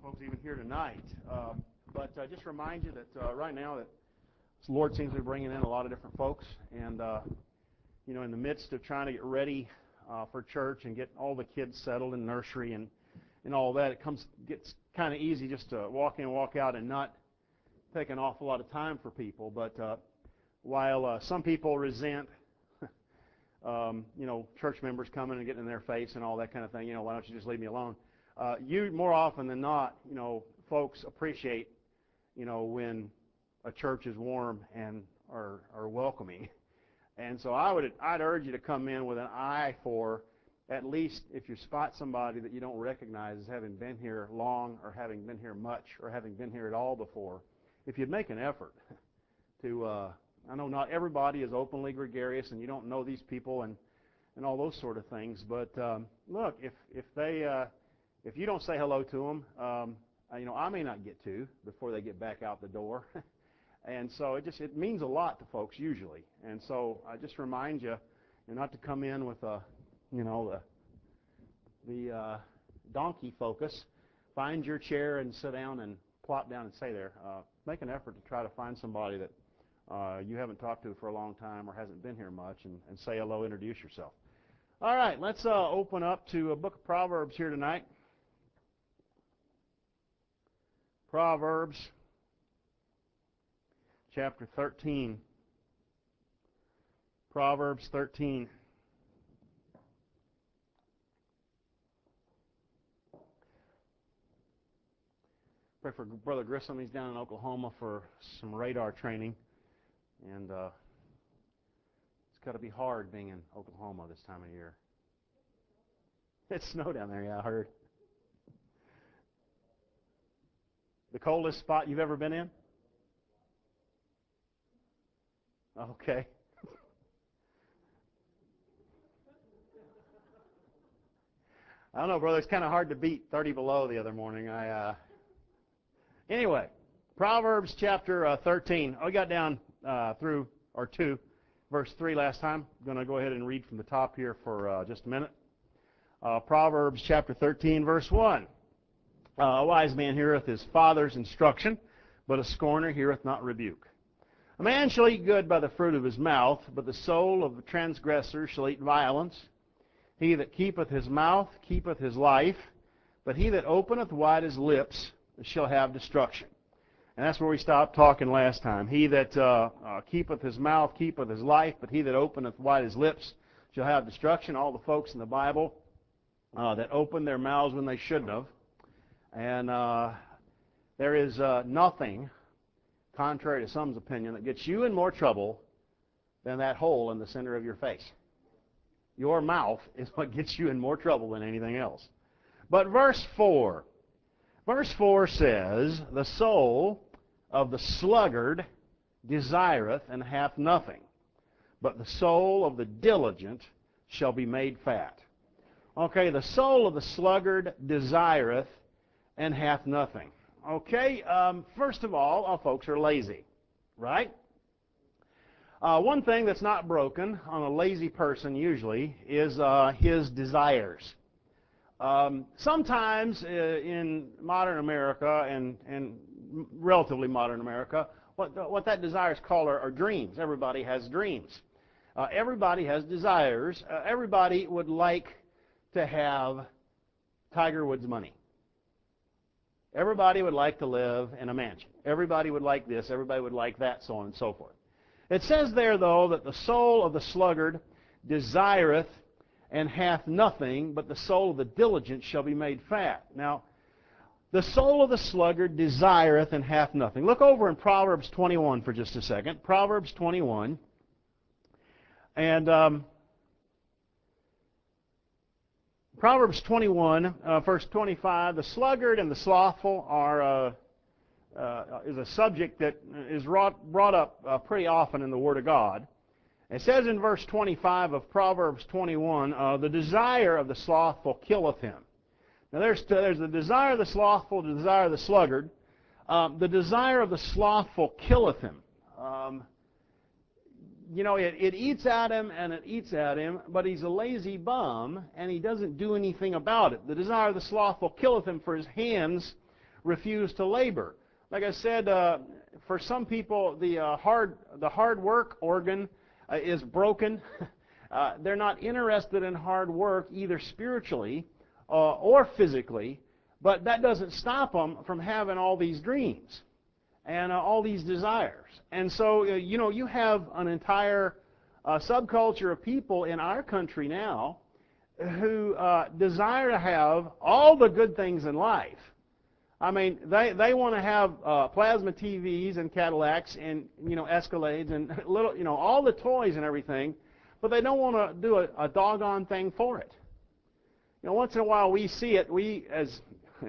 folks even here tonight. But just remind you that right now that the Lord seems to be bringing in a lot of different folks, and in the midst of trying to get ready for church and get all the kids settled in nursery and all that, gets kind of easy just to walk in, walk out, and not take an awful lot of time for people. But while some people resent church members coming and getting in their face and all that kind of thing, why don't you just leave me alone? You, more often than not, folks appreciate, when a church is warm and are welcoming. And so I'd urge you to come in with an eye for, at least if you spot somebody that you don't recognize as having been here long or having been here much or having been here at all before, if you'd make an effort to, I know not everybody is openly gregarious and you don't know these people and all those sort of things, but look, if you don't say hello to them, I may not get to before they get back out the door. And so it means a lot to folks usually. And so I just remind you not to come in with the donkey focus. Find your chair and sit down and plop down and stay there. Make an effort to try to find somebody that you haven't talked to for a long time or hasn't been here much and say hello, introduce yourself. All right, let's open up to a book of Proverbs here tonight. Proverbs chapter 13. Proverbs 13. Pray for Brother Grissom. He's down in Oklahoma for some radar training. And it's got to be hard being in Oklahoma this time of year. It's snow down there, yeah, I heard. The coldest spot you've ever been in? Okay. I don't know, brother. It's kind of hard to beat 30 below the other morning. Anyway, Proverbs chapter 13. We got down to verse 3 last time. I'm going to go ahead and read from the top here for just a minute. Proverbs chapter 13, verse 1. A wise man heareth his father's instruction, but a scorner heareth not rebuke. A man shall eat good by the fruit of his mouth, but the soul of the transgressor shall eat violence. He that keepeth his mouth keepeth his life, but he that openeth wide his lips shall have destruction. And that's where we stopped talking last time. He that keepeth his mouth keepeth his life, but he that openeth wide his lips shall have destruction. All the folks in the Bible that opened their mouths when they shouldn't have. And there is nothing, contrary to some's opinion, that gets you in more trouble than that hole in the center of your face. Your mouth is what gets you in more trouble than anything else. But verse 4 says, the soul of the sluggard desireth and hath nothing, but the soul of the diligent shall be made fat. Okay, the soul of the sluggard desireth and hath nothing. Okay, first of all folks are lazy, right? One thing that's not broken on a lazy person usually is his desires. Sometimes in modern America and relatively modern America, what that desires called are dreams. Everybody has dreams. Everybody has desires. Everybody would like to have Tiger Woods' money. Everybody would like to live in a mansion. Everybody would like this. Everybody would like that, so on and so forth. It says there, though, that the soul of the sluggard desireth and hath nothing, but the soul of the diligent shall be made fat. Now, the soul of the sluggard desireth and hath nothing. Look over in Proverbs 21 for just a second. Proverbs 21. And Proverbs 21, verse 25, the sluggard and the slothful is a subject that is brought up pretty often in the Word of God. It says in verse 25 of Proverbs 21, the desire of the slothful killeth him. Now there's the desire of the slothful, the desire of the sluggard. The desire of the slothful killeth him. It eats at him and it eats at him, but he's a lazy bum and he doesn't do anything about it. The desire of the slothful killeth him, for his hands refuse to labor. Like I said, for some people, the hard work organ is broken. They're not interested in hard work either spiritually or physically, but that doesn't stop them from having all these dreams and all these desires. And so, you have an entire subculture of people in our country now who desire to have all the good things in life. I mean, they want to have plasma TVs and Cadillacs and Escalades and little all the toys and everything, but they don't want to do a doggone thing for it. Once in a while we see it. We, as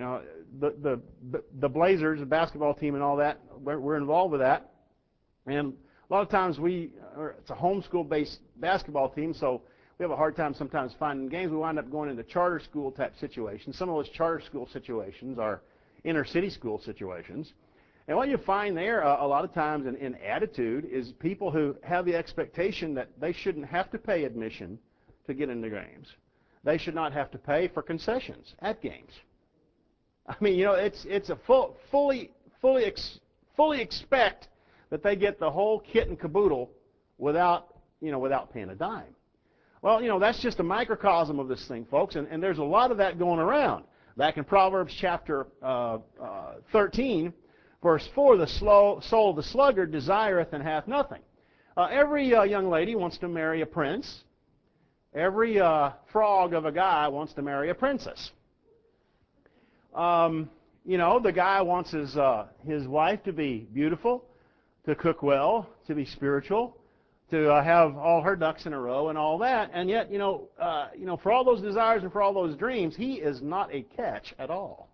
the Blazers, the basketball team, and all that, we're involved with that, and a lot of times it's a homeschool-based basketball team, so we have a hard time sometimes finding games. We wind up going into charter school type situations. Some of those charter school situations are inner city school situations. And what you find there a lot of times in attitude is people who have the expectation that they shouldn't have to pay admission to get into games. They should not have to pay for concessions at games. I mean, it's a fully expect that they get the whole kit and caboodle without paying a dime. Well, that's just a microcosm of this thing, folks, and there's a lot of that going around. Back in Proverbs chapter 13, verse 4, the soul of the sluggard desireth and hath nothing. Every young lady wants to marry a prince. Every frog of a guy wants to marry a princess. The guy wants his wife to be beautiful, to cook well, to be spiritual, to have all her ducks in a row and all that. And yet, for all those desires and for all those dreams, he is not a catch at all.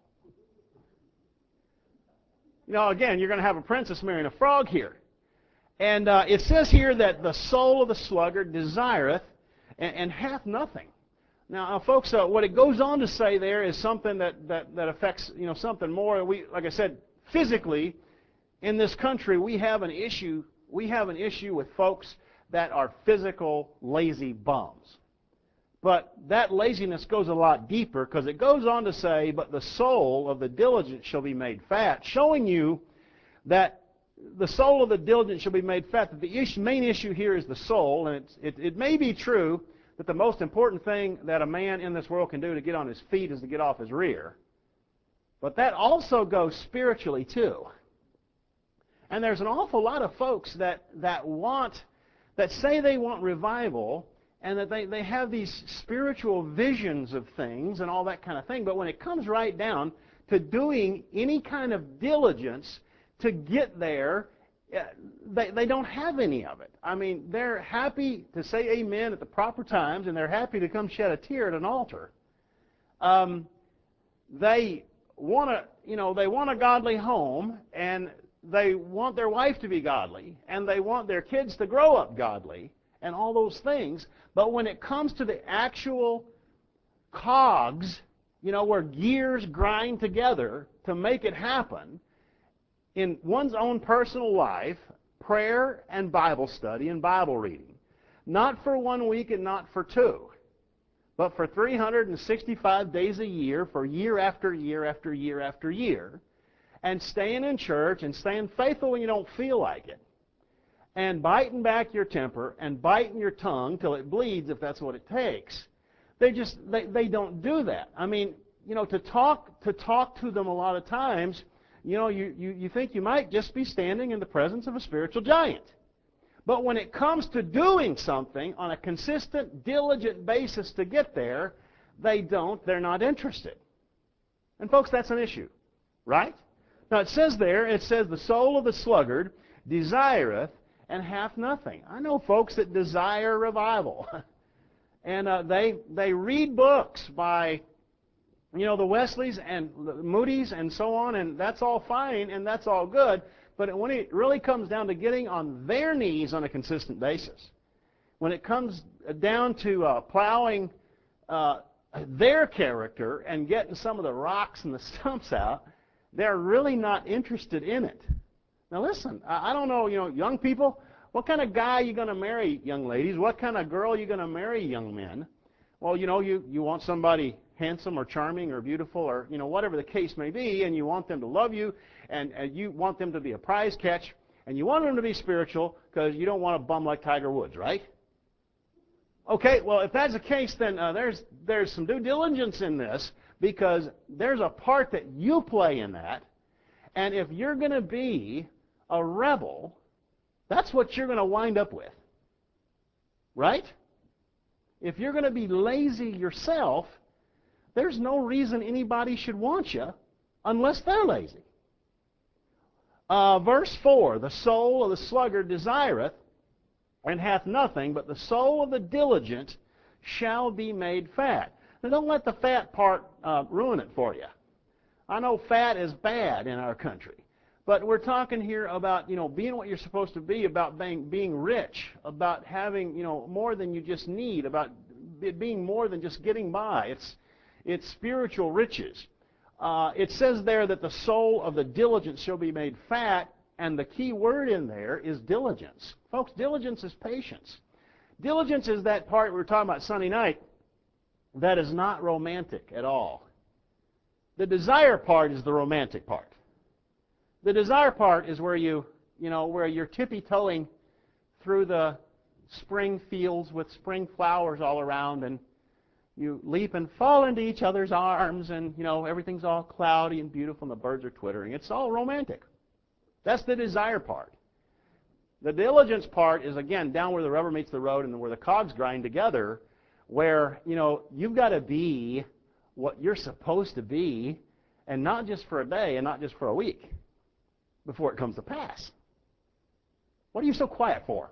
Again, you're going to have a princess marrying a frog here. And it says here that the soul of the sluggard desireth and hath nothing. Now, folks, what it goes on to say there is something that affects, something more. Like I said, physically, in this country, we have an issue. We have an issue with folks that are physical, lazy bums. But that laziness goes a lot deeper, because it goes on to say, but the soul of the diligent shall be made fat, showing you that the soul of the diligent shall be made fat. That the main issue here is the soul, and it may be true that the most important thing that a man in this world can do to get on his feet is to get off his rear. But that also goes spiritually too. And there's an awful lot of folks that say they want revival, and that they have these spiritual visions of things and all that kind of thing. But when it comes right down to doing any kind of diligence to get there, they don't have any of it. I mean, they're happy to say amen at the proper times, and they're happy to come shed a tear at an altar. They want a godly home, and they want their wife to be godly, and they want their kids to grow up godly, and all those things. But when it comes to the actual cogs, where gears grind together to make it happen, in one's own personal life, prayer and Bible study and Bible reading, not for 1 week and not for 2, but for 365 days a year, for year after year after year after year, and staying in church and staying faithful when you don't feel like it, and biting back your temper and biting your tongue till it bleeds if that's what it takes. They don't do that. I mean, to talk to them a lot of times, you think you might just be standing in the presence of a spiritual giant. But when it comes to doing something on a consistent, diligent basis to get there, they're not interested. And folks, that's an issue, right? Now it says the soul of the sluggard desireth and hath nothing. I know folks that desire revival. And they read books by the Wesleys and the Moody's and so on, and that's all fine and that's all good. But when it really comes down to getting on their knees on a consistent basis, when it comes down to plowing their character and getting some of the rocks and the stumps out, they're really not interested in it. Now listen, I don't know, young people, what kind of guy are you going to marry, young ladies? What kind of girl are you going to marry, young men? Well, you want somebody handsome or charming or beautiful or, whatever the case may be, and you want them to love you, and you want them to be a prize catch, and you want them to be spiritual because you don't want a bum like Tiger Woods, right? Okay, well, if that's the case, then there's some due diligence in this, because there's a part that you play in that, and if you're going to be a rebel, that's what you're going to wind up with, right? If you're going to be lazy yourself, there's no reason anybody should want you unless they're lazy. Verse 4, the soul of the sluggard desireth, and hath nothing, but the soul of the diligent shall be made fat. Now don't let the fat part ruin it for you. I know fat is bad in our country, but we're talking here about, being what you're supposed to be, about being rich, about having, more than you just need, about it being more than just getting by. It's spiritual riches. It says there that the soul of the diligent shall be made fat, and the key word in there is diligence. Folks, diligence is patience. Diligence is that part we were talking about Sunday night that is not romantic at all. The desire part is the romantic part. The desire part is where where you're tippy-toeing through the spring fields with spring flowers all around, and you leap and fall into each other's arms, and everything's all cloudy and beautiful, and the birds are twittering. It's all romantic. That's the desire part. The diligence part is, again, down where the rubber meets the road and where the cogs grind together, where you've got to be what you're supposed to be, and not just for a day and not just for a week, before it comes to pass. What are you so quiet for?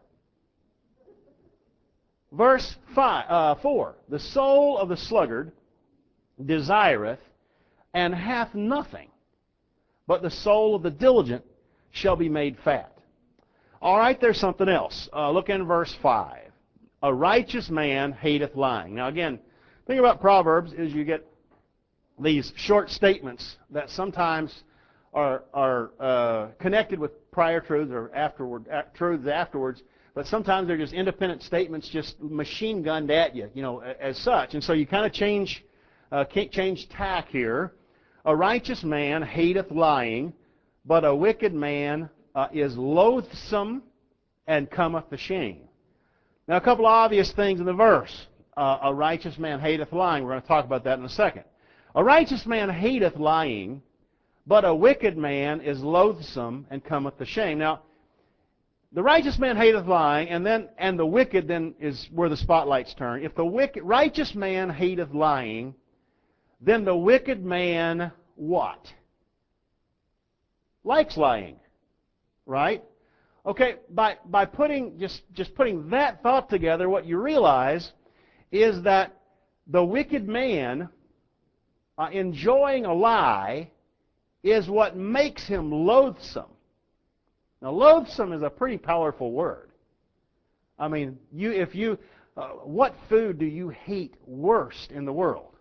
Verse 4, the soul of the sluggard desireth, and hath nothing, but the soul of the diligent shall be made fat. All right, there's something else. Look in verse 5. A righteous man hateth lying. Now again, the thing about Proverbs is you get these short statements that sometimes are connected with prior truths or truths afterwards, but sometimes they're just independent statements, just machine gunned at you, as such. And so you kind of change tack here. A righteous man hateth lying, but a wicked man is loathsome and cometh to shame. Now, a couple of obvious things in the verse. A righteous man hateth lying. We're going to talk about that in a second. A righteous man hateth lying, but a wicked man is loathsome and cometh to shame. Now, the righteous man hateth lying, and the wicked then is where the spotlights turn. If the righteous man hateth lying, then the wicked man what? Likes lying, right? Okay, by putting just putting that thought together, what you realize is that the wicked man enjoying a lie is what makes him loathsome. Now, loathsome is a pretty powerful word. I mean, what food do you hate worst in the world?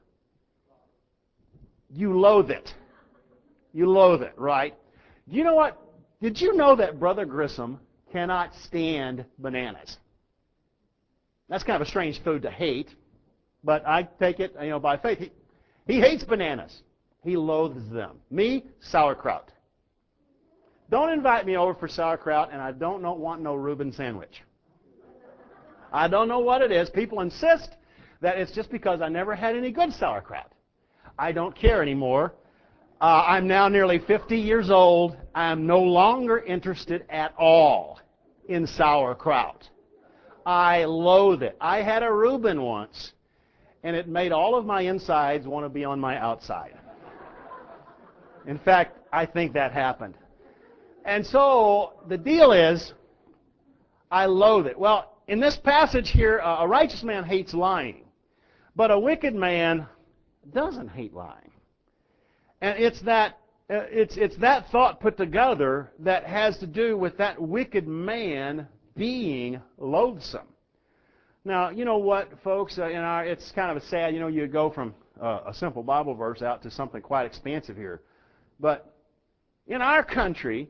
You loathe it. You loathe it, right? You know what? Did you know that Brother Grissom cannot stand bananas? That's kind of a strange food to hate, but I take it, by faith. He hates bananas. He loathes them. Me, sauerkraut. Don't invite me over for sauerkraut, and I don't want no Reuben sandwich. I don't know what it is. People insist that it's just because I never had any good sauerkraut. I don't care anymore. I'm now nearly 50 years old. I'm no longer interested at all in sauerkraut. I loathe it. I had a Reuben once, and it made all of my insides want to be on my outside. In fact, I think that happened. And so the deal is, I loathe it. Well, in this passage here, a righteous man hates lying, but a wicked man doesn't hate lying. And it's that thought put together that has to do with that wicked man being loathsome. Now, you know what, folks? It's kind of a sad. You go from a simple Bible verse out to something quite expansive here. But in our country,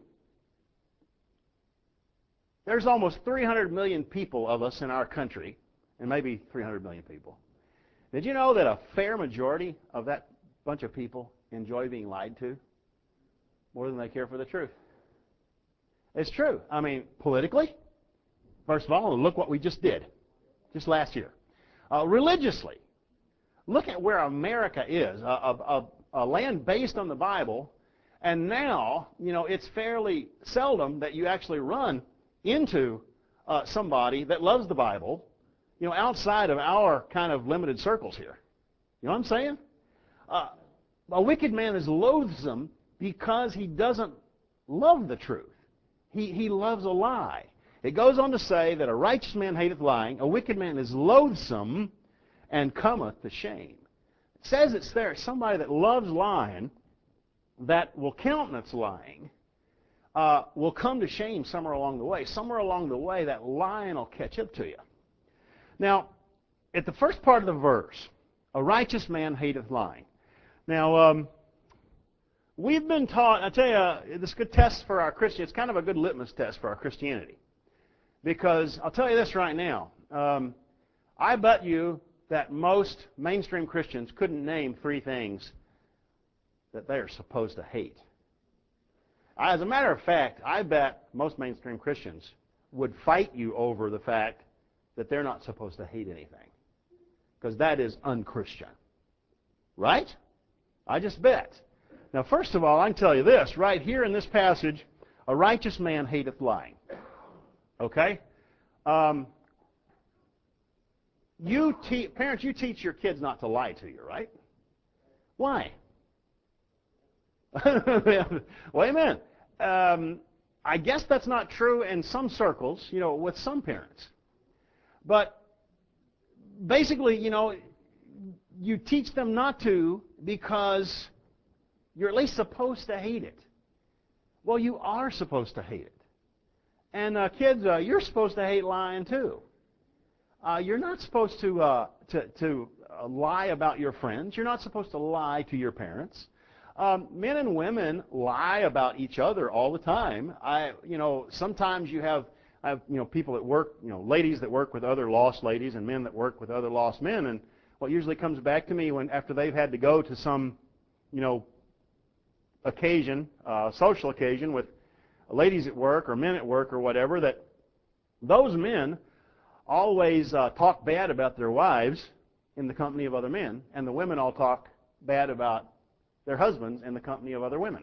there's almost 300 million people of us in our country, and maybe 300 million people. Did you know that a fair majority of that bunch of people enjoy being lied to more than they care for the truth? It's true. I mean, politically, first of all, look what we just did, just last year. Religiously, look at where America is, a land based on the Bible, and now, it's fairly seldom that you actually run into somebody that loves the Bible, outside of our kind of limited circles here. You know what I'm saying? A wicked man is loathsome because he doesn't love the truth. He loves a lie. It goes on to say that a righteous man hateth lying, a wicked man is loathsome and cometh to shame. It says it's there, somebody that loves lying, that will countenance lying, will come to shame somewhere along the way. Somewhere along the way, that lying will catch up to you. Now, at the first part of the verse, a righteous man hateth lying. Now, we've been taught, I tell you, this is a good test for our Christian. It's kind of a good litmus test for our Christianity. Because I'll tell you this right now. I bet you that most mainstream Christians couldn't name 3 things that they are supposed to hate. As a matter of fact, I bet most mainstream Christians would fight you over the fact that they're not supposed to hate anything. Because that is unchristian. Right? I just bet. Now, first of all, I can tell you this. Right here in this passage, a righteous man hateth lying. Okay? Parents, you teach your kids not to lie to you, right? Why? Well, amen. I guess that's not true in some circles, with some parents. But basically, you teach them not to because you're at least supposed to hate it. Well, you are supposed to hate it. And kids, you're supposed to hate lying too. You're not supposed to lie about your friends. You're not supposed to lie to your parents. Men and women lie about each other all the time. Sometimes I have people that work, ladies that work with other lost ladies and men that work with other lost men. And what usually comes back to me after they've had to go to some, occasion, social occasion with ladies at work or men at work or whatever, that those men always talk bad about their wives in the company of other men, and the women all talk bad about their husbands in the company of other women.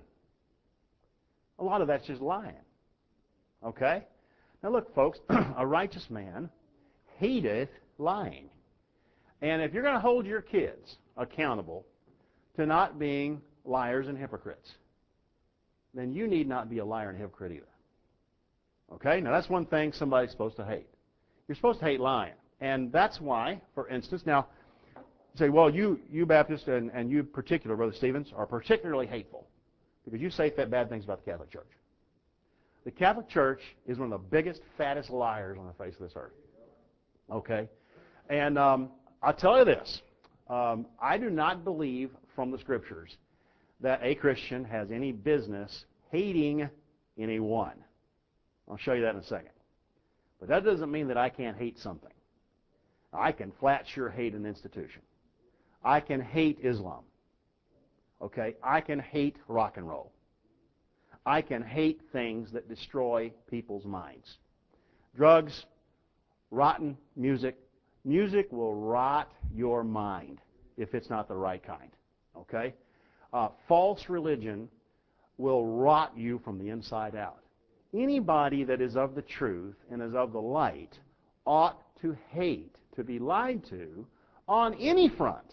A lot of that's just lying. Okay? Now look, folks, a righteous man hateth lying. And if you're going to hold your kids accountable to not being liars and hypocrites, then you need not be a liar and hypocrite either. Okay? Now that's one thing somebody's supposed to hate. You're supposed to hate lying. And that's why, for instance, now, you say, well, you Baptists and you particular, Brother Stevens, are particularly hateful because you say bad things about the Catholic Church. The Catholic Church is one of the biggest, fattest liars on the face of this earth. Okay? And I'll tell you this. I do not believe from the Scriptures that a Christian has any business hating anyone. I'll show you that in a second. But that doesn't mean that I can't hate something. I can flat sure hate an institution. I can hate Islam. Okay? I can hate rock and roll. I can hate things that destroy people's minds. Drugs, rotten music. Music will rot your mind if it's not the right kind. Okay? False religion will rot you from the inside out. Anybody that is of the truth and is of the light ought to hate to be lied to on any front.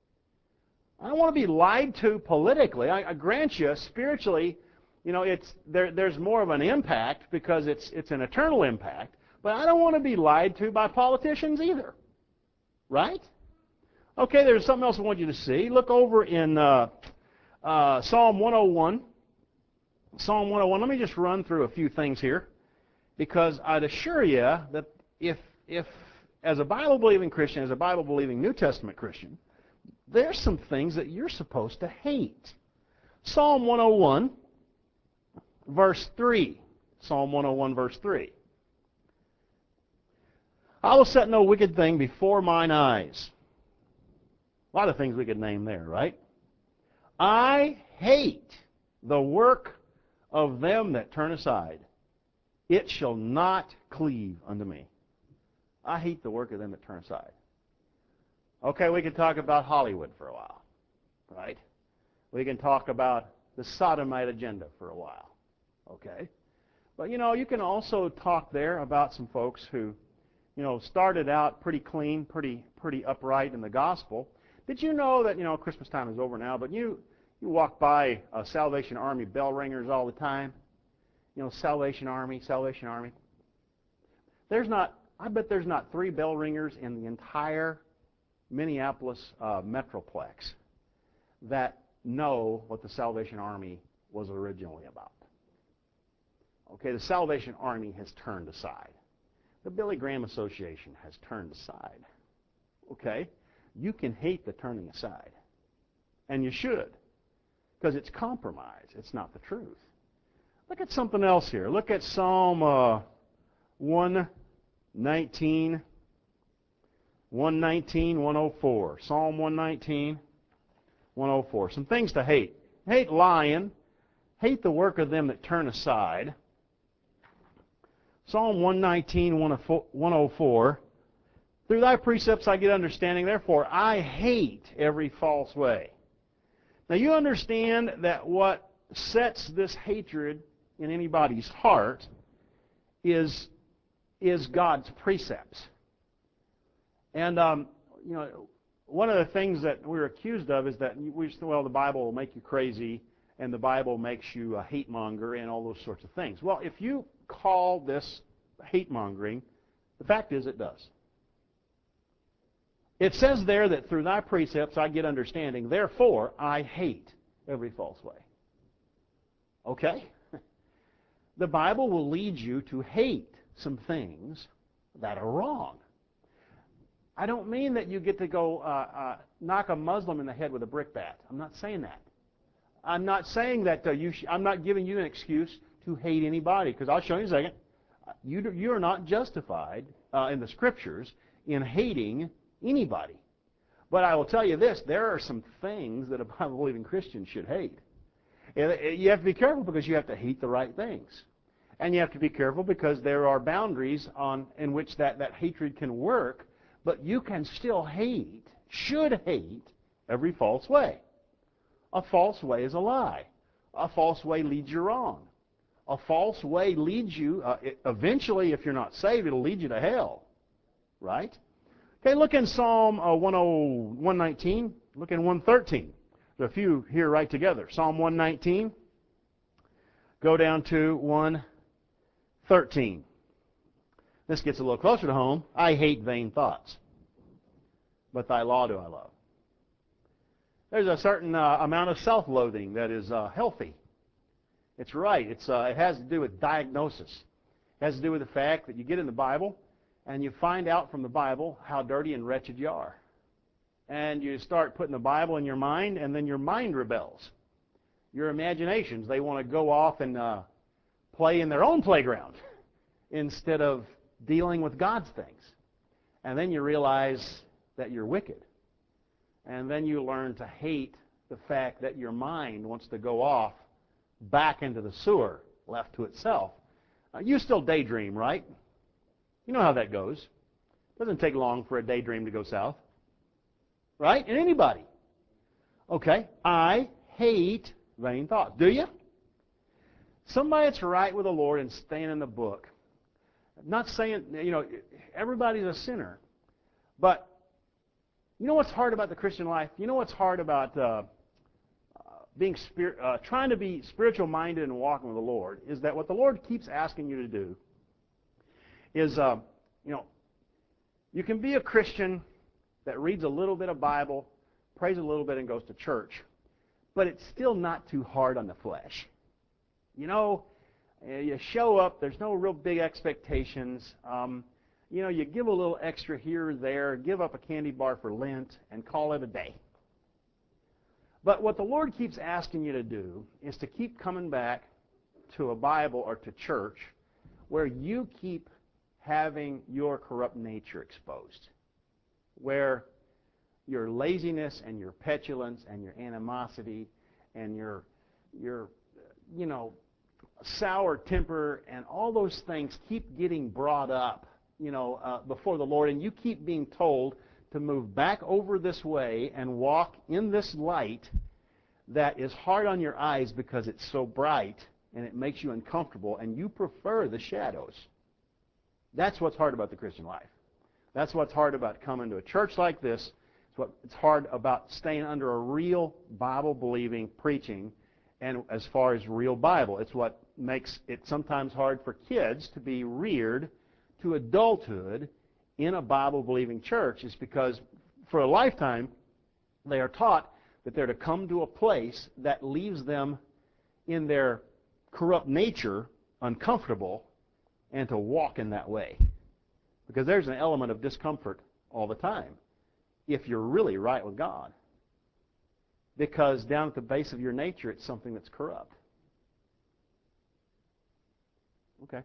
I don't want to be lied to politically. I grant you, spiritually, there's more of an impact because it's an eternal impact. But I don't want to be lied to by politicians either. Right? Okay, there's something else I want you to see. Look over in Psalm 101. Psalm 101. Let me just run through a few things here, because I'd assure you that if as a Bible-believing Christian, as a Bible-believing New Testament Christian, there's some things that you're supposed to hate. Psalm 101, verse 3. Psalm 101, verse 3. I will set no wicked thing before mine eyes. A lot of things we could name there, right? I hate the work of them that turn aside. It shall not cleave unto me. I hate the work of them that turn aside. Okay, we can talk about Hollywood for a while, right? We can talk about the sodomite agenda for a while, okay? But, you can also talk there about some folks who, started out pretty clean, pretty upright in the gospel. Did you know that, Christmas time is over now, but you walk by Salvation Army bell ringers all the time? Salvation Army, Salvation Army. I bet there's not 3 bell ringers in the entire Minneapolis Metroplex that know what the Salvation Army was originally about. Okay, the Salvation Army has turned aside. The Billy Graham Association has turned aside. Okay? You can hate the turning aside. And you should. Because it's compromise. It's not the truth. Look at something else here. Look at Psalm 119, 104. Psalm 119, 104. Some things to hate. Hate lying. Hate the work of them that turn aside. Psalm 119, 104. Through thy precepts I get understanding, therefore I hate every false way. Now you understand that what sets this hatred in anybody's heart is God's precepts. And, one of the things that we're accused of is that the Bible will make you crazy and the Bible makes you a hate monger and all those sorts of things. Well, if you call this hate mongering, the fact is it does. It says there that through thy precepts I get understanding, therefore I hate every false way. Okay? The Bible will lead you to hate some things that are wrong. I don't mean that you get to go knock a Muslim in the head with a brick bat. I'm not saying that. I'm not saying that I'm not giving you an excuse to hate anybody, because I'll show you in a second. You are not justified in the Scriptures in hating anybody. But I will tell you this, there are some things that a Bible-believing Christian should hate. You have to be careful because you have to hate the right things. And you have to be careful because there are boundaries in which that hatred can work, but you can still should hate, every false way. A false way is a lie. A false way leads you wrong. A false way leads you, eventually, if you're not saved, it'll lead you to hell. Right? Okay, look in Psalm 119. Look in 113. There's a few here right together. Psalm 119. Go down to 113. This gets a little closer to home. I hate vain thoughts, but thy law do I love. There's a certain amount of self-loathing that is healthy. It's right. It has to do with diagnosis. It has to do with the fact that you get in the Bible and you find out from the Bible how dirty and wretched you are. And you start putting the Bible in your mind, and then your mind rebels. Your imaginations, they want to go off and play in their own playground instead of dealing with God's things. And then you realize that you're wicked. And then you learn to hate the fact that your mind wants to go off back into the sewer, left to itself. You still daydream, right? You know how that goes. It doesn't take long for a daydream to go south. Right? And anybody. Okay, I hate vain thoughts. Do you? Somebody that's right with the Lord and staying in the book. I'm not saying, everybody's a sinner. But you know what's hard about the Christian life? You know what's hard about trying to be spiritual minded and walking with the Lord is that what the Lord keeps asking you to do is, you can be a Christian that reads a little bit of Bible, prays a little bit, and goes to church, but it's still not too hard on the flesh. You show up, there's no real big expectations. You give a little extra here or there, give up a candy bar for Lent, and call it a day. But what the Lord keeps asking you to do is to keep coming back to a Bible or to church where you keep having your corrupt nature exposed, where your laziness and your petulance and your animosity and your sour temper and all those things keep getting brought up, before the Lord, and you keep being told to move back over this way and walk in this light that is hard on your eyes because it's so bright and it makes you uncomfortable, and you prefer the shadows. That's what's hard about the Christian life. That's what's hard about coming to a church like this. It's hard about staying under a real Bible-believing preaching, and as far as real Bible. It's what makes it sometimes hard for kids to be reared to adulthood in a Bible-believing church, is because for a lifetime they are taught that they're to come to a place that leaves them in their corrupt nature uncomfortable and to walk in that way. Because there's an element of discomfort all the time if you're really right with God. Because down at the base of your nature, it's something that's corrupt. Okay.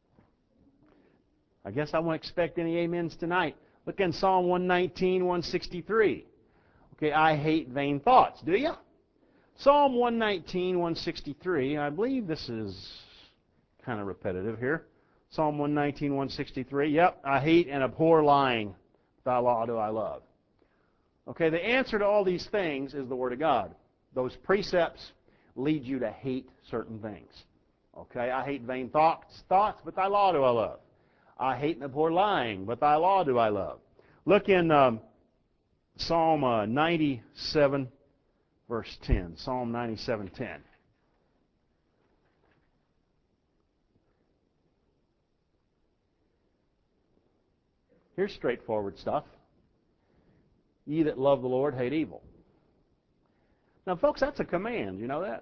I guess I won't expect any amens tonight. Look in Psalm 119, 163. Okay, I hate vain thoughts. Do you? Psalm 119, 163. I believe this is kind of repetitive here. Psalm 119, 163. Yep, I hate and abhor lying. Thy law do I love. Okay, the answer to all these things is the Word of God. Those precepts lead you to hate certain things. Okay, I hate vain thoughts, but thy law do I love. I hate and abhor lying, but thy law do I love. Look in Psalm 97, verse 10. Psalm 97, 10. Here's straightforward stuff. Ye that love the Lord hate evil. Now, folks, that's a command. You know that?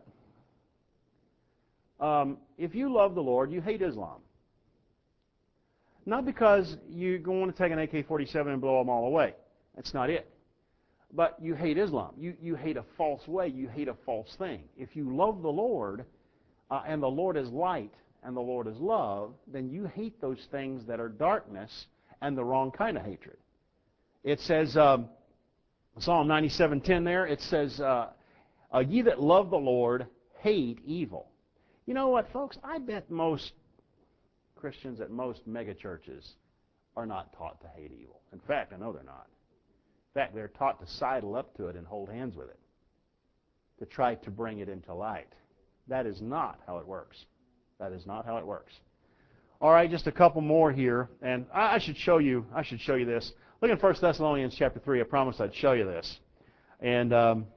If you love the Lord, you hate Islam. Not because you want to take an AK-47 and blow them all away. That's not it. But you hate Islam. You hate a false way. You hate a false thing. If you love the Lord, and the Lord is light, and the Lord is love, then you hate those things that are darkness and the wrong kind of hatred. It says, Psalm 97:10 there, it says, ye that love the Lord hate evil. You know what, folks? I bet most Christians at most megachurches are not taught to hate evil. In fact, I know they're not. In fact, they're taught to sidle up to it and hold hands with it, to try to bring it into light. That is not how it works. That is not how it works. All right, just a couple more here, and I should show you this. Look in 1 Thessalonians chapter 3. I promised I'd show you this. And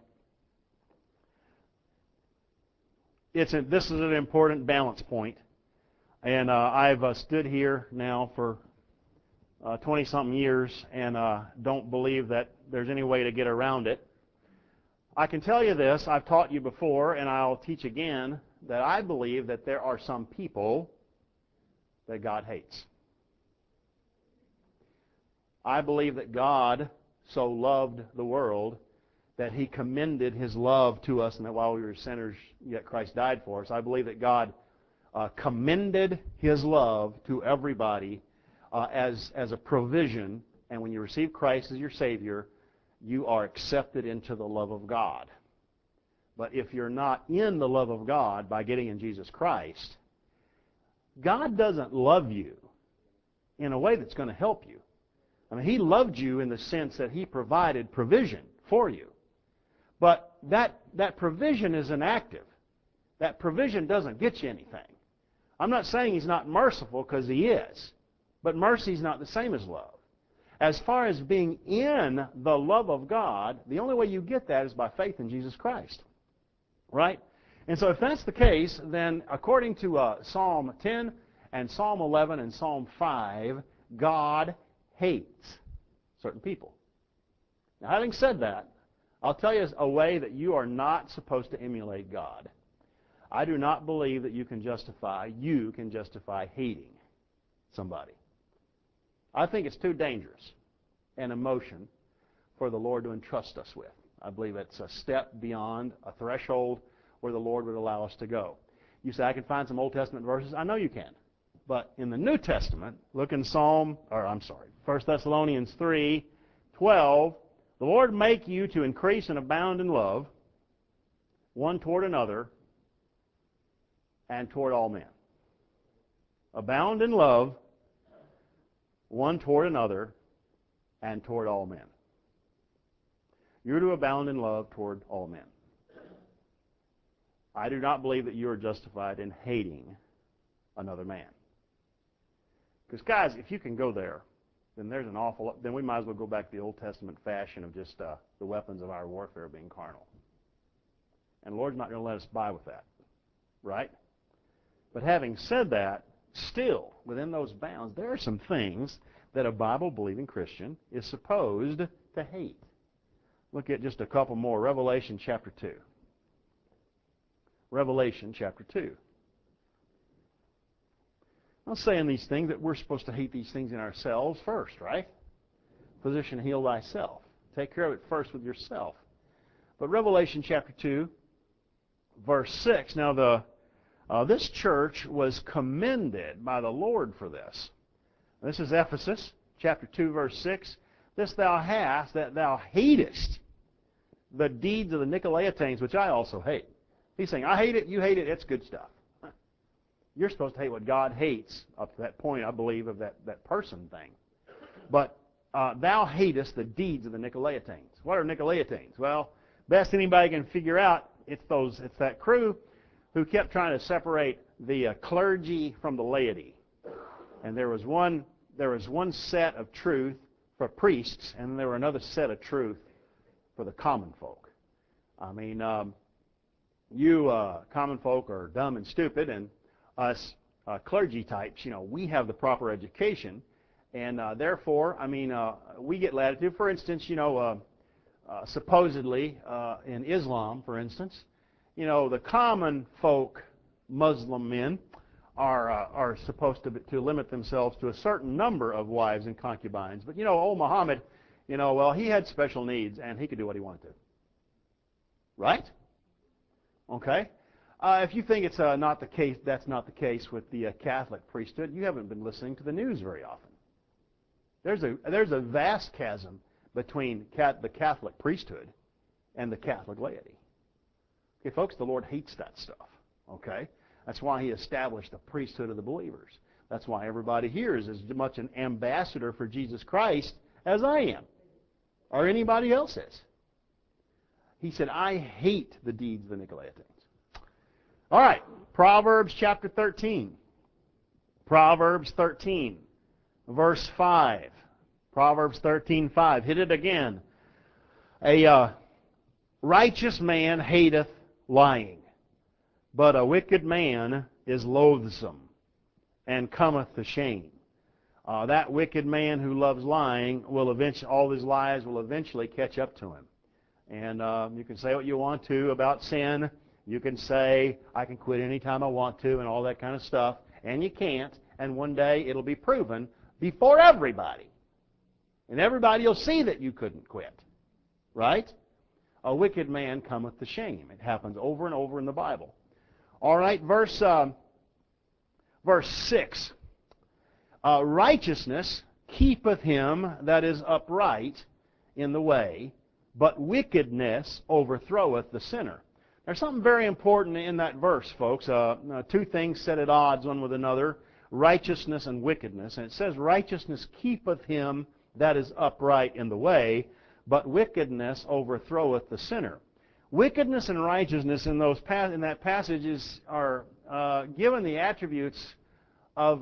this is an important balance point. And I've stood here now for 20-something years and don't believe that there's any way to get around it. I can tell you this, I've taught you before, and I'll teach again, that I believe that there are some people that God hates. I believe that God so loved the world that He commended His love to us, and that while we were sinners, yet Christ died for us. I believe that God commended His love to everybody as a provision, and when you receive Christ as your Savior, you are accepted into the love of God. But if you're not in the love of God by getting in Jesus Christ, God doesn't love you in a way that's going to help you. I mean, He loved you in the sense that He provided provision for you. But that provision is inactive. That provision doesn't get you anything. I'm not saying He's not merciful, because He is. But mercy is not the same as love. As far as being in the love of God, the only way you get that is by faith in Jesus Christ. Right? And so if that's the case, then according to Psalm 10 and Psalm 11 and Psalm 5, God hates certain people. Now, having said that, I'll tell you a way that you are not supposed to emulate God. I do not believe that you can justify hating somebody. I think it's too dangerous an emotion for the Lord to entrust us with. I believe it's a step beyond a threshold where the Lord would allow us to go. You say, I can find some Old Testament verses. I know you can. But in the New Testament, look in 1 Thessalonians 3:12, The Lord make you to increase and abound in love, one toward another, and toward all men. Abound in love, one toward another, and toward all men. You're to abound in love toward all men. I do not believe that you are justified in hating another man. Because, guys, if you can go there, then we might as well go back to the Old Testament fashion of just the weapons of our warfare being carnal. And the Lord's not going to let us by with that, right? But having said that, still, within those bounds, there are some things that a Bible-believing Christian is supposed to hate. Look at just a couple more. Revelation chapter 2. Revelation chapter 2. I'm saying these things that we're supposed to hate these things in ourselves first, right? Physician, heal thyself. Take care of it first with yourself. But Revelation chapter 2, verse 6. Now, this church was commended by the Lord for this. This is Ephesus, chapter 2, verse 6. This thou hast, that thou hatest the deeds of the Nicolaitanes, which I also hate. He's saying, I hate it, you hate it, it's good stuff. You're supposed to hate what God hates up to that point, I believe, of that person thing. But thou hatest the deeds of the Nicolaitanes. What are Nicolaitanes? Well, best anybody can figure out, it's that crew who kept trying to separate the clergy from the laity. And there was one set of truth for priests, and there were another set of truth for the common folk. I mean, you common folk are dumb and stupid, and us clergy types, we have the proper education, and therefore, I mean, we get latitude. For instance, supposedly in Islam, for instance, the common folk Muslim men are supposed to limit themselves to a certain number of wives and concubines. But old Muhammad, well, he had special needs, and he could do what he wanted to. Right? Okay. If you think it's not the case, that's not the case with the Catholic priesthood, you haven't been listening to the news very often. There's a vast chasm between the Catholic priesthood and the Catholic laity. Okay, folks, the Lord hates that stuff. Okay? That's why He established the priesthood of the believers. That's why everybody here is as much an ambassador for Jesus Christ as I am, or anybody else is. He said, I hate the deeds of the Nicolaitans. All right, Proverbs chapter 13. Proverbs 13, verse 5. Proverbs 13:5. Hit it again. A righteous man hateth lying, but a wicked man is loathsome and cometh to shame. That wicked man who loves lying will eventually, all his lies will eventually catch up to him. And you can say what you want to about sin. You can say, I can quit anytime I want to and all that kind of stuff. And you can't. And one day it'll be proven before everybody. And everybody will see that you couldn't quit. Right? A wicked man cometh to shame. It happens over and over in the Bible. All right, verse 6. Righteousness keepeth him that is upright in the way, but wickedness overthroweth the sinner. There's something very important in that verse, folks. Two things set at odds one with another, righteousness and wickedness. And it says, righteousness keepeth him that is upright in the way, but wickedness overthroweth the sinner. Wickedness and righteousness in that passage are given the attributes of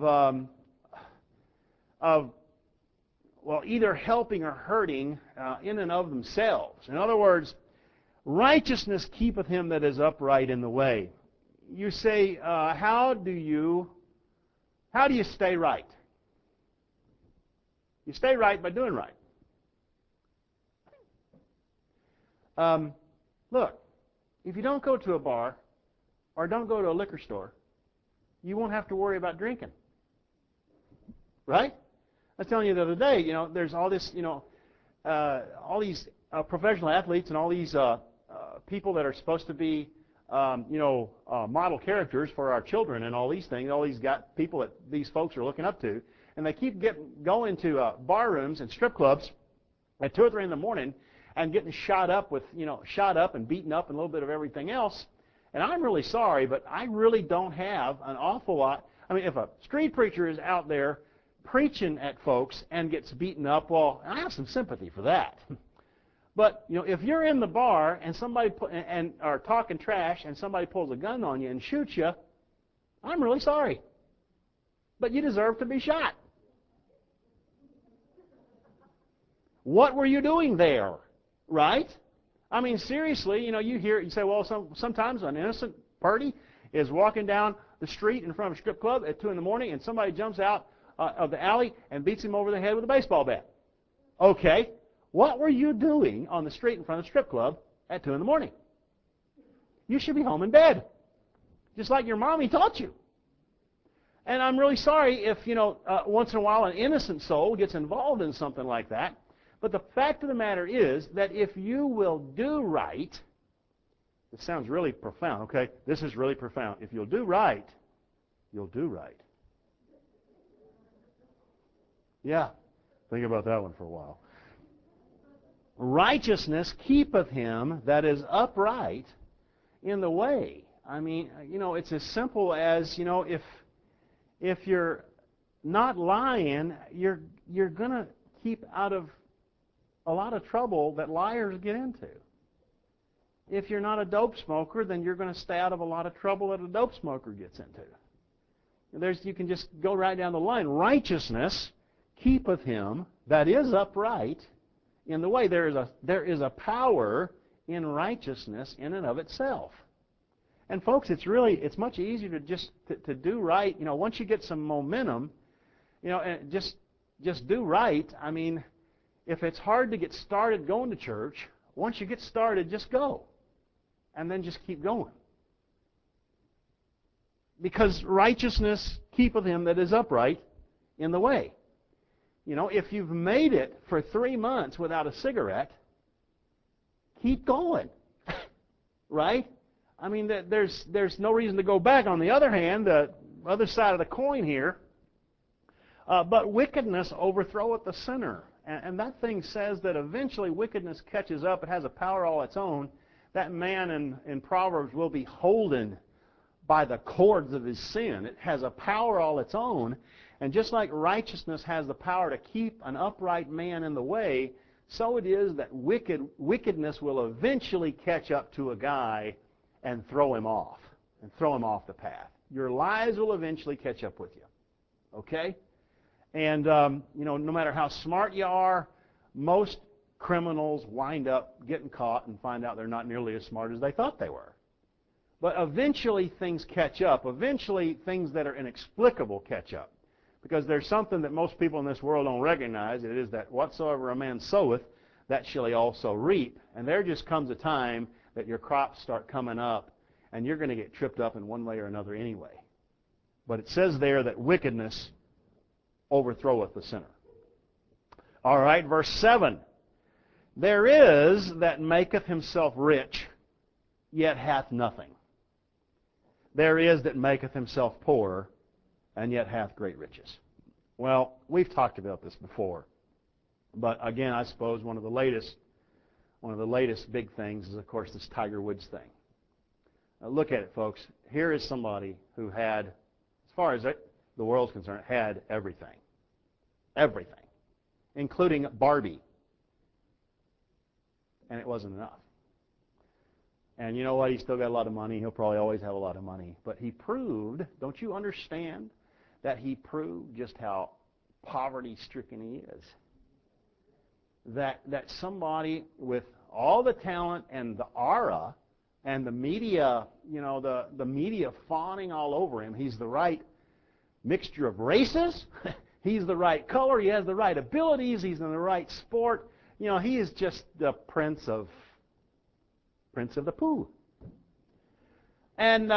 either helping or hurting in and of themselves. In other words, righteousness keepeth him that is upright in the way. You say, how do you stay right? You stay right by doing right. Look, if you don't go to a bar or don't go to a liquor store, you won't have to worry about drinking. Right? I was telling you the other day, there's all this, all these professional athletes and all these people that are supposed to be, model characters for our children and all these things, all these people that these folks are looking up to, and they keep going to bar rooms and strip clubs at 2 or 3 in the morning, and getting shot up and beaten up and a little bit of everything else. And I'm really sorry, but I really don't have an awful lot. I mean, if a street preacher is out there preaching at folks and gets beaten up, well, I have some sympathy for that. But if you're in the bar and somebody are talking trash and somebody pulls a gun on you and shoots you, I'm really sorry, but you deserve to be shot. What were you doing there, right? I mean, seriously, you say, well, sometimes an innocent party is walking down the street in front of a strip club at 2 in the morning, and somebody jumps out of the alley and beats him over the head with a baseball bat. Okay, what were you doing on the street in front of the strip club at 2 in the morning? You should be home in bed, just like your mommy taught you. And I'm really sorry if, once in a while an innocent soul gets involved in something like that. But the fact of the matter is that if you will do right, it sounds really profound, okay? This is really profound. If you'll do right, you'll do right. Yeah, think about that one for a while. Righteousness keepeth him that is upright in the way. I mean, it's as simple as, if you're not lying, you're going to keep out of a lot of trouble that liars get into. If you're not a dope smoker, then you're going to stay out of a lot of trouble that a dope smoker gets into. You can just go right down the line. Righteousness keepeth him that is upright in the way. There is a power in righteousness in and of itself. And folks, it's much easier to just to do right. Once you get some momentum, and just do right. I mean, if it's hard to get started going to church, once you get started, just go. And then just keep going. Because righteousness keepeth him that is upright in the way. If you've made it for 3 months without a cigarette, keep going. Right? I mean, there's no reason to go back. On the other hand, the other side of the coin here, but wickedness overthroweth the sinner. And that thing says that eventually wickedness catches up. It has a power all its own. That man in Proverbs will be holden by the cords of his sin. It has a power all its own. And just like righteousness has the power to keep an upright man in the way, so it is that wickedness will eventually catch up to a guy and throw him off the path. Your lies will eventually catch up with you. Okay? And, no matter how smart you are, most criminals wind up getting caught and find out they're not nearly as smart as they thought they were. But eventually things catch up. Eventually things that are inexplicable catch up. Because there's something that most people in this world don't recognize. It is that whatsoever a man soweth, that shall he also reap. And there just comes a time that your crops start coming up, and you're going to get tripped up in one way or another anyway. But it says there that wickedness overthroweth the sinner. All right, verse 7. There is that maketh himself rich, yet hath nothing. There is that maketh himself poor, and yet hath great riches. Well, we've talked about this before. But again, I suppose one of the latest big things is, of course, this Tiger Woods thing. Now, look at it, folks. Here is somebody who had, as far as the world's concerned, had everything. Everything. Including Barbie. And it wasn't enough. And you know what? He's still got a lot of money. He'll probably always have a lot of money. But he proved, don't you understand, that he proved just how poverty-stricken he is? That somebody with all the talent and the aura and the media, the media fawning all over him. He's the right mixture of races. He's the right color. He has the right abilities. He's in the right sport. He is just the prince of the Pooh. And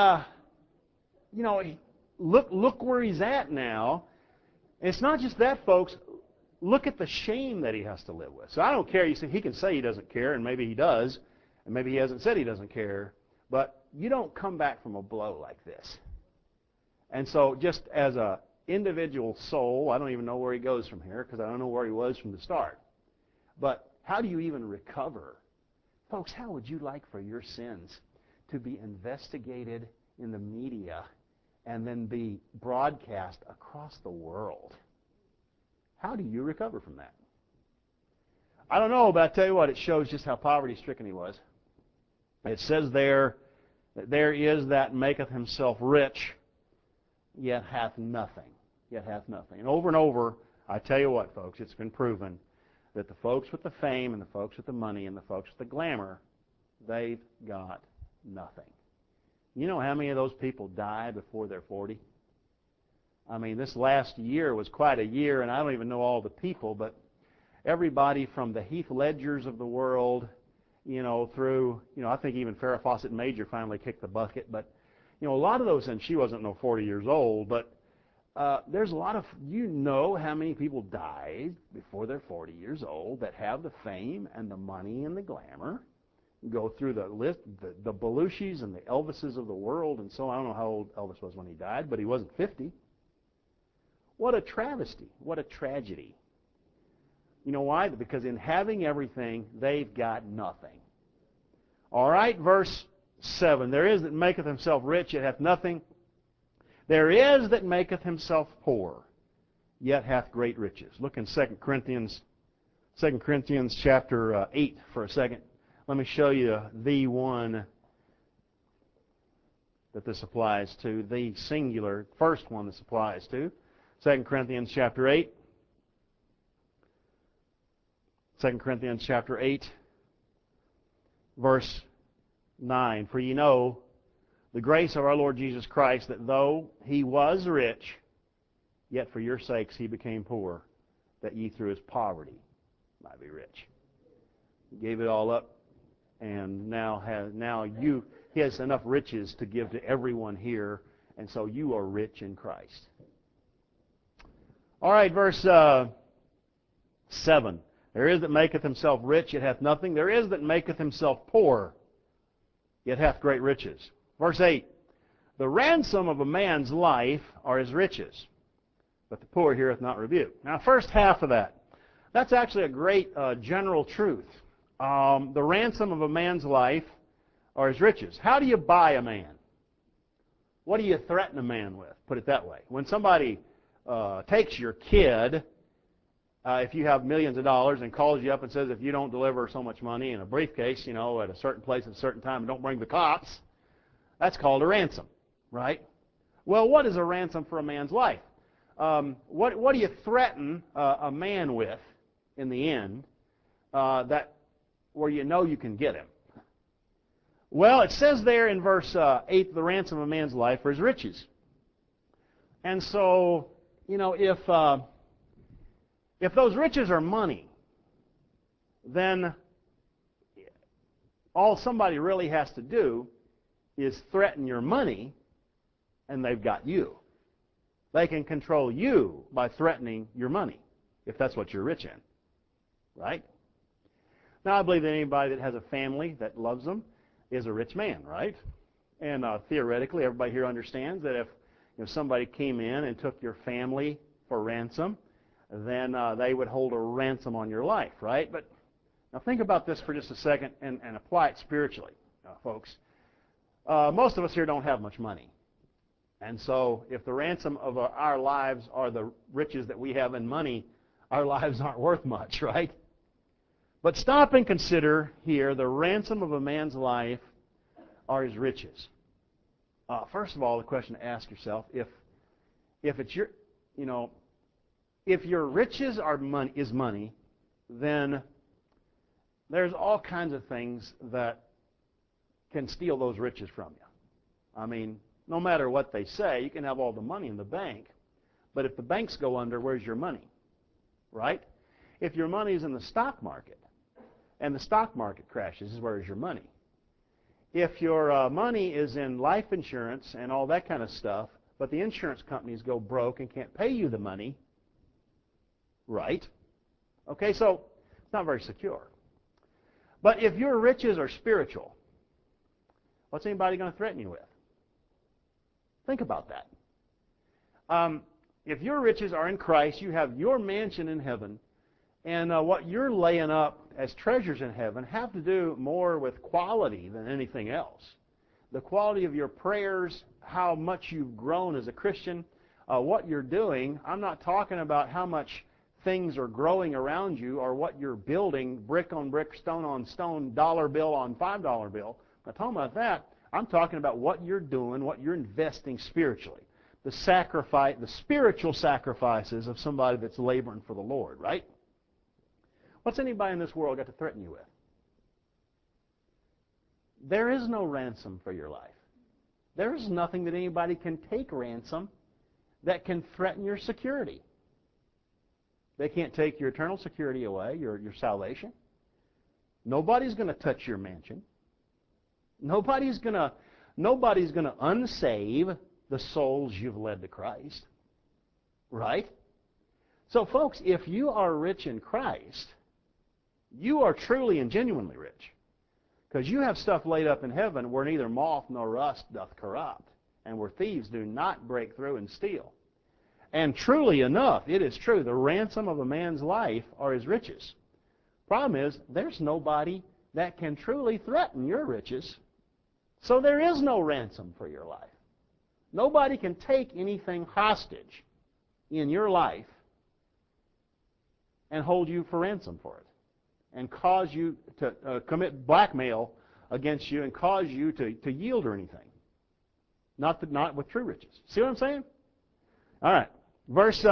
look where he's at now. It's not just that, folks. Look at the shame that he has to live with. So I don't care. He can say he doesn't care, and maybe he does, and maybe he hasn't said he doesn't care. But you don't come back from a blow like this. And so just as an individual soul, I don't even know where he goes from here because I don't know where he was from the start. But How do you even recover? Folks, how would you like for your sins to be investigated in the media and then be broadcast across the world? How do you recover from that? I don't know, but I tell you what, it shows just how poverty-stricken he was. It says there that there is that maketh himself rich, yet hath nothing. Yet hath nothing. And over, I tell you what, folks, it's been proven that the folks with the fame and the folks with the money and the folks with the glamour, they've got nothing. You know how many of those people die before they're 40? I mean, this last year was quite a year, and I don't even know all the people, but everybody from the Heath Ledgers of the world, through, I think even Farrah Fawcett Major finally kicked the bucket, but, a lot of those, and she wasn't 40 years old, but there's a lot of, how many people died before they're 40 years old that have the fame and the money and the glamour, go through the list, the Belushis and the Elvises of the world, and so I don't know how old Elvis was when he died, but he wasn't 50. What a travesty. What a tragedy. You know why? Because in having everything, they've got nothing. All right, verse 7. There is that maketh himself rich, yet hath nothing. There is that maketh himself poor, yet hath great riches. Look in 2 Corinthians chapter 8 for a second. Let me show you the one that this applies to, the singular first one this applies to. 2 Corinthians chapter 8. 2 Corinthians chapter 8, verse 9. For ye know the grace of our Lord Jesus Christ, that though he was rich, yet for your sakes he became poor, that ye through his poverty might be rich. He gave it all up, and he has enough riches to give to everyone here, and so you are rich in Christ. All right, verse 7. There is that maketh himself rich, yet hath nothing. There is that maketh himself poor, yet hath great riches. Verse 8. The ransom of a man's life are his riches, but the poor heareth not rebuke. Now, first half of that's actually a great general truth. The ransom of a man's life are his riches. How do you buy a man? What do you threaten a man with? Put it that way. When somebody takes your kid, if you have millions of dollars, and calls you up and says, if you don't deliver so much money in a briefcase, at a certain place at a certain time, and don't bring the cops, that's called a ransom, right? Well, what is a ransom for a man's life? What do you threaten a man with in the end where you can get him? Well, it says there in verse 8, the ransom of a man's life are his riches. And so, if those riches are money, then all somebody really has to do is threaten your money, and they've got you. They can control you by threatening your money, if that's what you're rich in. Right? Now, I believe that anybody that has a family that loves them is a rich man, right? And theoretically, everybody here understands that if somebody came in and took your family for ransom, then they would hold a ransom on your life, right? But now think about this for just a second and apply it spiritually, folks. Most of us here don't have much money. And so if the ransom of our lives are the riches that we have in money, our lives aren't worth much, right? But stop and consider here, the ransom of a man's life are his riches. First of all, the question to ask yourself, if it's your, if your riches is money, then there's all kinds of things that can steal those riches from you. I mean, no matter what they say, you can have all the money in the bank, but if the banks go under, where's your money? Right? If your money is in the stock market, and the stock market crashes, where's your money? If your money is in life insurance and all that kind of stuff, but the insurance companies go broke and can't pay you the money, right? Okay, so it's not very secure. But if your riches are spiritual, what's anybody going to threaten you with? Think about that. If your riches are in Christ, you have your mansion in heaven, And what you're laying up as treasures in heaven have to do more with quality than anything else. The quality of your prayers, how much you've grown as a Christian, what you're doing. I'm not talking about how much things are growing around you or what you're building, brick on brick, stone on stone, dollar bill on $5 bill. I'm not talking about that. I'm talking about what you're doing, what you're investing spiritually. The sacrifice, the spiritual sacrifices of somebody that's laboring for the Lord, right? What's anybody in this world got to threaten you with? There is no ransom for your life. There is nothing that anybody can take ransom that can threaten your security. They can't take your eternal security away, your salvation. Nobody's going to touch your mansion. Nobody's going to unsave the souls you've led to Christ. Right? So, folks, if you are rich in Christ, you are truly and genuinely rich. Because you have stuff laid up in heaven where neither moth nor rust doth corrupt, and where thieves do not break through and steal. And truly enough, it is true, the ransom of a man's life are his riches. Problem is, there's nobody that can truly threaten your riches, so there is no ransom for your life. Nobody can take anything hostage in your life and hold you for ransom for it, and cause you to commit blackmail against you and cause you to yield or anything. Not with true riches. See what I'm saying? All right. Verse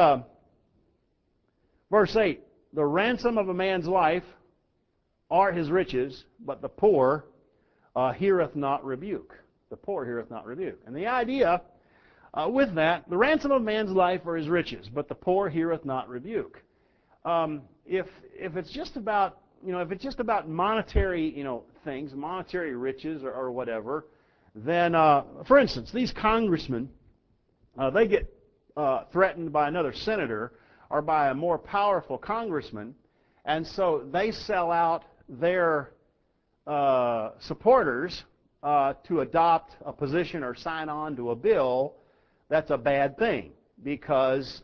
8. The ransom of a man's life are his riches, but the poor heareth not rebuke. The poor heareth not rebuke. And the idea with that, the ransom of a man's life are his riches, but the poor heareth not rebuke. If it's just about monetary things, monetary riches or whatever, then for instance, these congressmen, they get threatened by another senator or by a more powerful congressman, and so they sell out their supporters to adopt a position or sign on to a bill. That's a bad thing because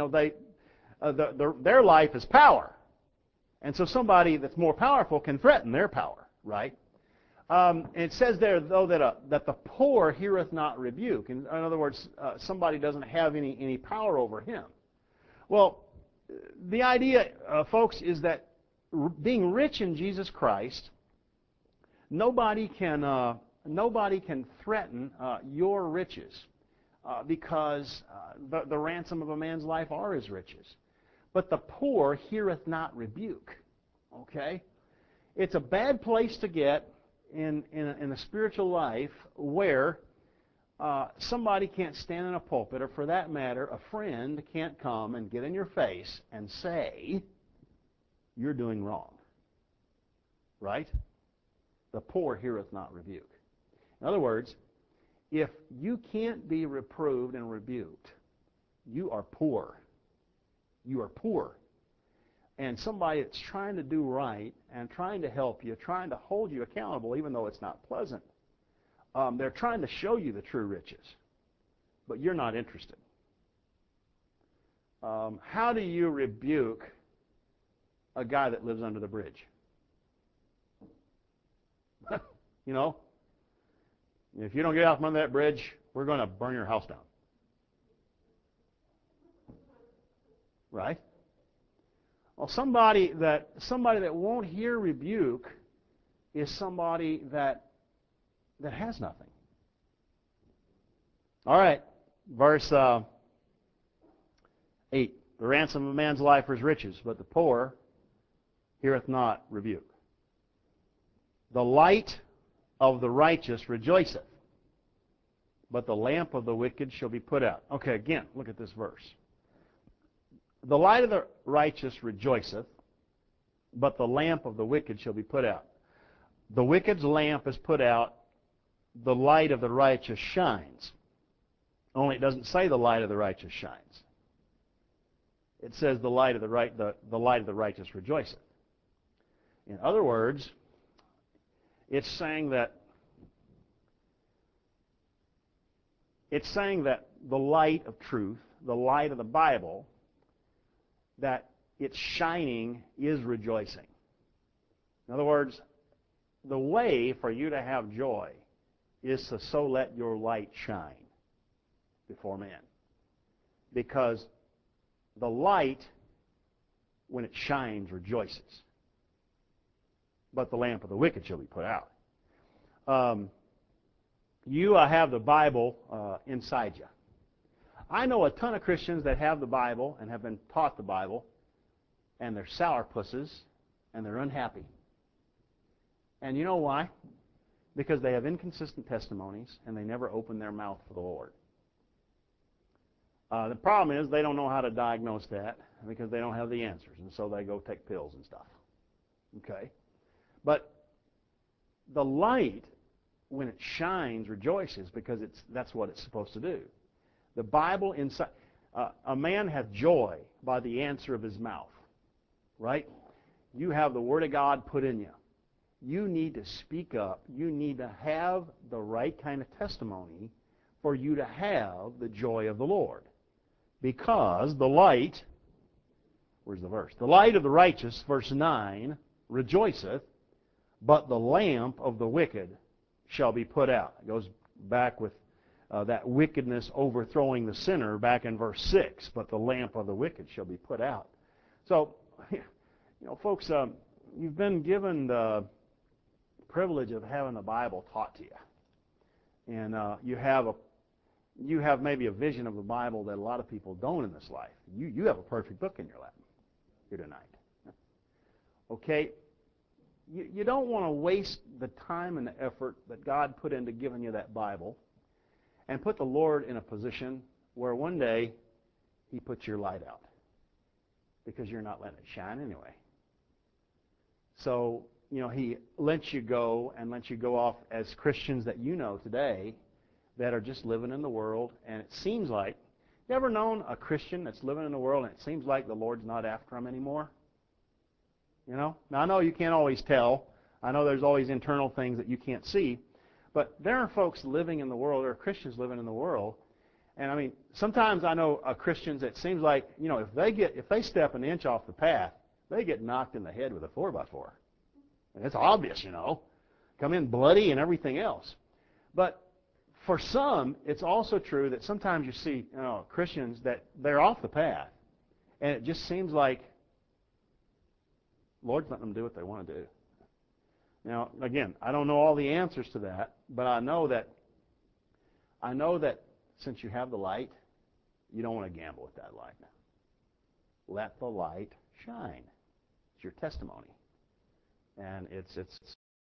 their life is power, and so somebody that's more powerful can threaten their power, right? It says there, though, that the poor heareth not rebuke. In other words, somebody doesn't have any power over him. Well, the idea, folks, is that being rich in Jesus Christ, nobody can threaten your riches because the ransom of a man's life are his riches. But the poor heareth not rebuke. Okay? It's a bad place to get in a spiritual life where somebody can't stand in a pulpit, or for that matter, a friend can't come and get in your face and say, you're doing wrong. Right? The poor heareth not rebuke. In other words, if you can't be reproved and rebuked, you are poor. You are poor. And somebody that's trying to do right and trying to help you, trying to hold you accountable, even though it's not pleasant, they're trying to show you the true riches, but you're not interested. How do you rebuke a guy that lives under the bridge? If you don't get out from under that bridge, we're going to burn your house down. Right? Well, somebody that won't hear rebuke is somebody that has nothing. All right, verse 8. The ransom of a man's life is riches, but the poor heareth not rebuke. The light of the righteous rejoiceth, but the lamp of the wicked shall be put out. Okay, again, look at this verse. The light of the righteous rejoiceth, but the lamp of the wicked shall be put out. The wicked's lamp is put out, the light of the righteous shines. Only it doesn't say the light of the righteous shines. It says the light of the righteous rejoiceth. In other words, it's saying that the light of truth, the light of the Bible, that its shining is rejoicing. In other words, the way for you to have joy is to so let your light shine before men. Because the light, when it shines, rejoices. But the lamp of the wicked shall be put out. You have the Bible inside you. I know a ton of Christians that have the Bible and have been taught the Bible, and they're sourpusses, and they're unhappy. And you know why? Because they have inconsistent testimonies, and they never open their mouth for the Lord. The problem is they don't know how to diagnose that because they don't have the answers, and so they go take pills and stuff. Okay? But the light, when it shines, rejoices because that's what it's supposed to do. The Bible inside, a man hath joy by the answer of his mouth, right? You have the Word of God put in you. You need to speak up. You need to have the right kind of testimony for you to have the joy of the Lord. Because the light, where's the verse? The light of the righteous, verse 9, rejoiceth, but the lamp of the wicked shall be put out. It goes back with that wickedness overthrowing the sinner back in verse 6, but the lamp of the wicked shall be put out. So, folks, you've been given the privilege of having the Bible taught to you. And you have maybe a vision of the Bible that a lot of people don't in this life. You have a perfect book in your lap here tonight. Okay? You don't want to waste the time and the effort that God put into giving you that Bible and put the Lord in a position where one day He puts your light out because you're not letting it shine anyway. So, He lets you go and lets you go off as Christians that you know today that are just living in the world, and it seems like, you ever known a Christian that's living in the world and it seems like the Lord's not after him anymore? Now I know you can't always tell. I know there's always internal things that you can't see, but there are folks living in the world, there are Christians living in the world, and I mean, sometimes I know Christians that seems like, if they step an inch off the path, they get knocked in the head with a 4x4. And it's obvious, come in bloody and everything else. But for some, it's also true that sometimes you see Christians that they're off the path, and it just seems like the Lord's letting them do what they want to do. Now, again, I don't know all the answers to that, but I know that since you have the light, you don't want to gamble with that light. Let the light shine. It's your testimony. And it's